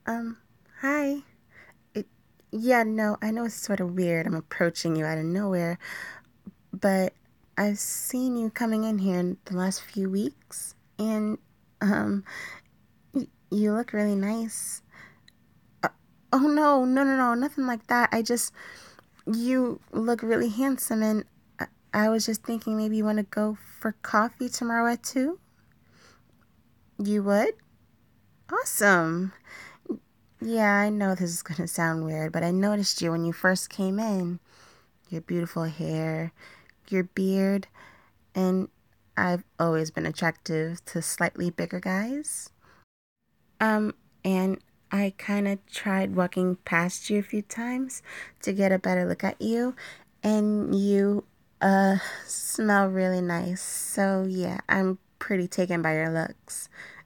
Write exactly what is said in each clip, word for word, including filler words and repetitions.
Um, Hi. It, yeah, no, I know it's sort of weird. I'm approaching you out of nowhere, but I've seen you coming in here in the last few weeks, and um, y- you look really nice. Uh, oh no, no, no, no, nothing like that. I just, you look really handsome, and I, I was just thinking maybe you want to go for coffee tomorrow at two. You would? Awesome. Yeah, I know this is gonna sound weird, but I noticed you when you first came in. Your beautiful hair, your beard, and I've always been attractive to slightly bigger guys. Um, and I kind of tried walking past you a few times to get a better look at you, and you uh smell really nice. So yeah, I'm pretty taken by your looks.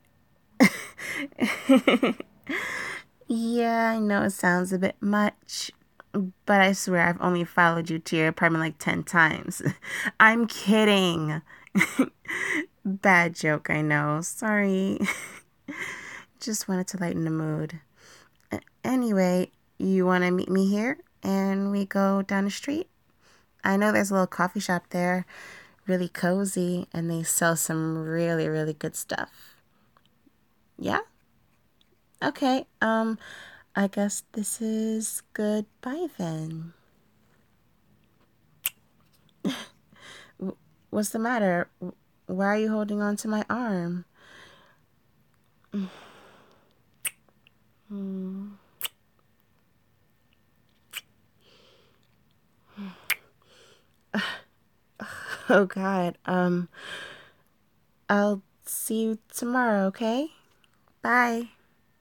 Yeah, I know it sounds a bit much, but I swear I've only followed you to your apartment like ten times. I'm kidding. Bad joke, I know. Sorry. Just wanted to lighten the mood. A- Anyway, you want to meet me here and we go down the street? I know there's a little coffee shop there, really cozy, and they sell some really, really good stuff. Yeah? Okay. Um, I guess this is goodbye then. What's the matter? Why are you holding on to my arm? Hmm. Oh God. Um, I'll see you tomorrow, okay? Bye.